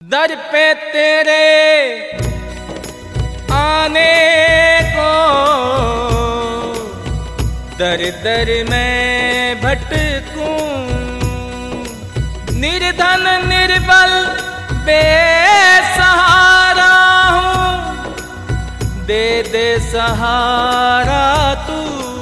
दर पे तेरे आने को दर दर मैं भटकूं, निर्धन निर्बल बेसहारा हूँ, दे दे सहारा तू।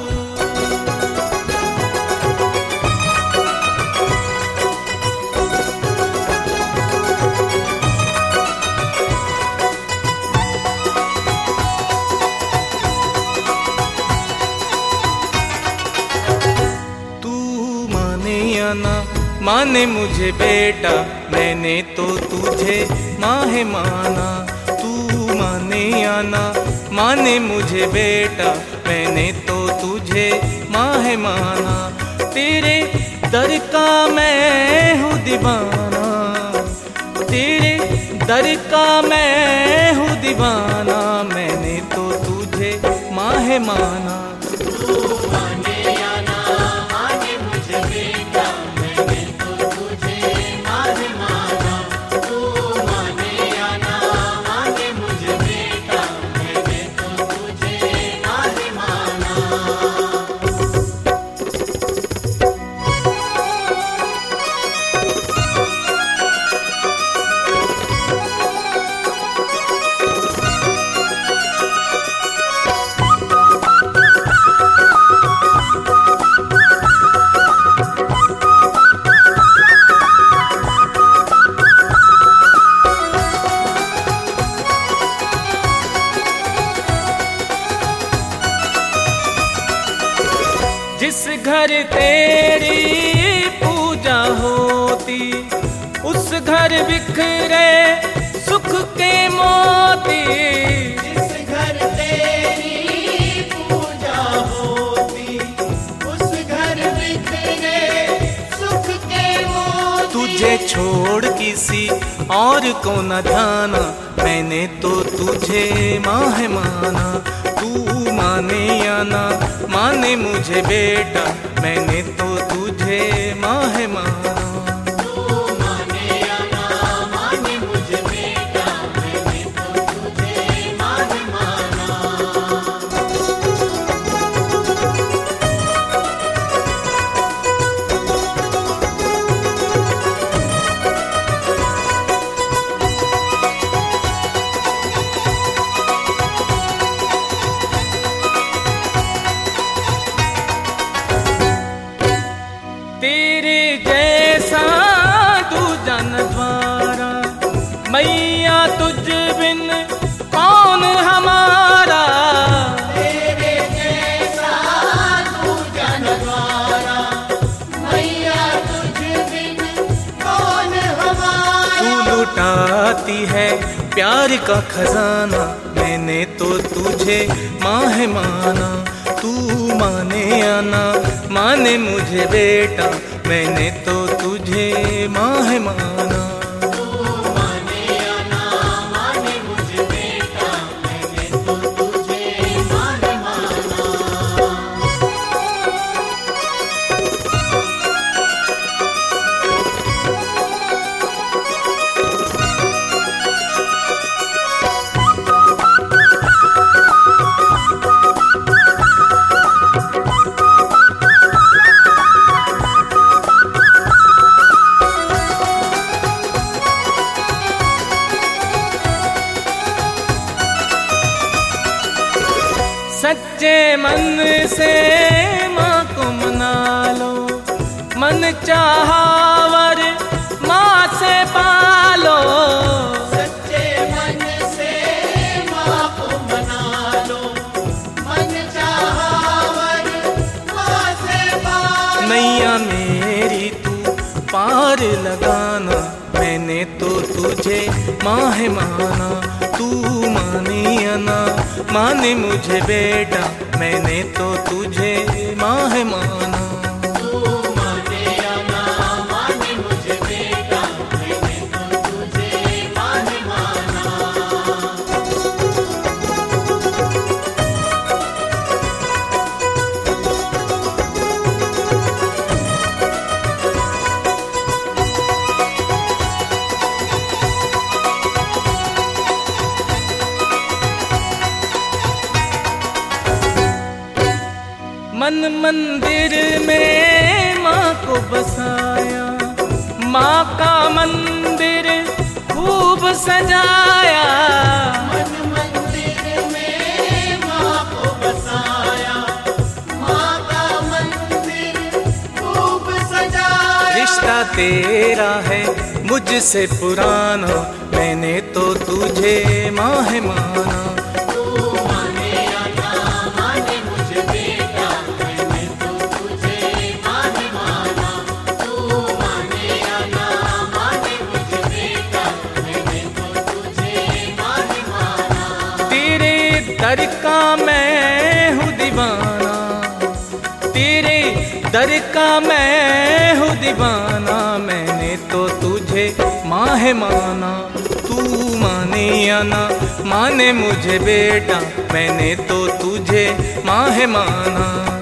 ना माने मुझे बेटा, मैंने तो तुझे माँ है माना। तू माने या ना माने मुझे बेटा, मैंने तो तुझे माँ है माना। तेरे दर का मैं हूँ दीवाना, तेरे दर का मैं हूँ दीवाना, मैंने तो तुझे माँ है माना। जिस घर तेरी पूजा होती, उस घर बिखरे सुख के मोती। जिस घर तेरी पूजा होती, उस घर बिखरे सुख के मोती। तुझे छोड़ किसी और को न जाना, मैंने तो तुझे माँ है माना। तू माने या ना माने मुझे बेटा, मैंने तो तुझे माँ है माना। तू माने या ना माने मुझे बेटा, मैंने तो तुझे माँ है माना। तेरे जैसा दूजा नद्वारा, मैया तुझ बिन कौन हमारा। तेरे जैसा दूजा नद्वारा, मैया तुझ बिन कौन हमारा। तू लुटाती है प्यार का खजाना, मैंने तो तुझे माँ है माना। तू माने या ना माने मुझे बेटा, मैंने तो तुझे माँ है माना। तू माने या ना माने मुझे बेटा, मैंने तो तुझे माँ है माना। सच्चे मन से माँ को मना लो, मन चाहवर माँ से पालो। सच्चे मन से माँ को मना लो, मन चाहवर माँ से पालो। मैया मेरी तू पार लगाना, मैंने तो तुझे माँ है माना। तू माने या ना माने मुझे बेटा, मैंने तो तुझे माँ है माना। तू माने या ना माने मुझे बेटा, मैंने तो तुझे माँ है माना। मन मंदिर में माँ को बसाया, माँ का मंदिर खूब सजाया। मन मंदिर में माँ को बसाया, माँ का मंदिर खूब सजाया। रिश्ता तेरा है मुझसे पुराना, मैंने तो तुझे माँ है माना। दर का मैं हूँ दीवाना, तेरे दर का मैं हूँ दीवाना। मैंने तो तुझे माँ है माना, तू माने या ना माने मुझे बेटा, मैंने तो तुझे माँ है माना।